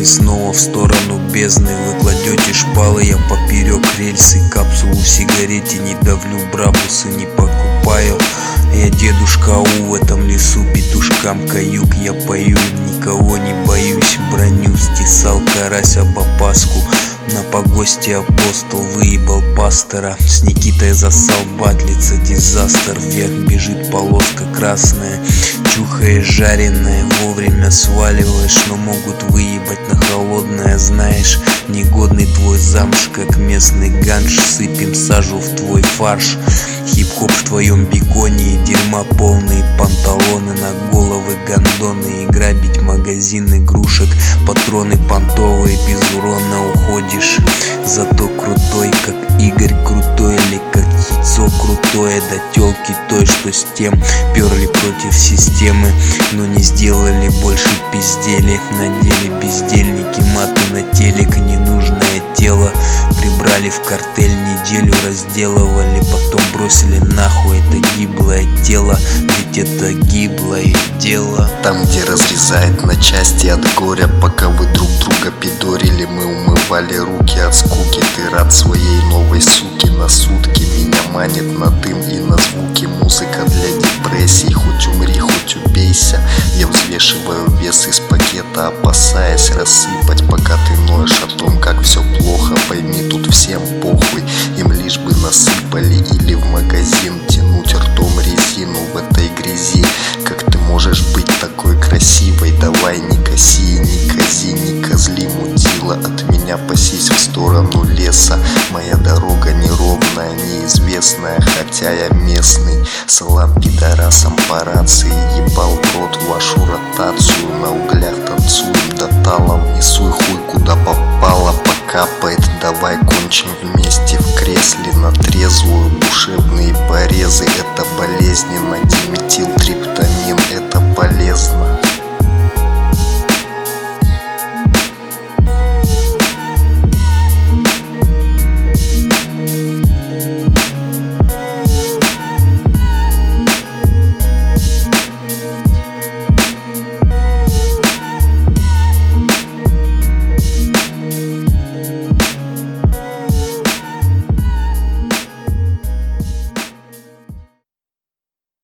И снова в сторону бездны вы кладете шпалы, я поперек рельсы. Капсулу в сигарете не давлю, брабусы не покупаю. Я дедушка Ау в этом лесу, петушкам каюк я пою, никого не боюсь. Броню стесал карась об опаску. На погосте апостол выебал пастора. С Никитой засал, батлица дизастер. Вверх бежит полоска красная, чухаешь жареное, вовремя сваливаешь, но могут выебать на холодное. Знаешь, негодный твой замш, как местный ганж. Сыпем сажу в твой фарш. Хип-хоп в твоем беконе и дерьма полные панталоны, на головы гондоны. И грабить магазин игрушек, патроны понтовые, без урона уходишь. Зато крутой, как Игорь Крутой, или как яйцо крутое. Да тёлки той, что с тем перли против системы, но не сделали больше пиздели. Надели бездельники маты на телек, ненужное тело прибрали в картель, неделю разделывали, потом бросили нахуй это гиблое тело, ведь это гиблое дело. Там, где разрезает на части от горя, пока вы друг друга пидорили, мы умывали руки от скуки. Ты рад своей новой суке на сутки, меня манит на дым и на звуки. Музыка для депрессии, хоть умри, хоть убейся. Я взвешиваю вес из пакета, опасаясь рассыпать, пока ты ноешь о том, как все плохо. Пойми, тут всем похуй, им лишь бы насыпали или в магазин тянуть ртом резину в этой грязи. Как ты можешь быть такой красивой? Давай не коси, не кози, не козли, мудила. От меня пасись в сторону леса. Моя дорога неровная, неизвестная, хотя я местный. Салам пидорасам по рации, ебал в рот вашу ротацию на углях.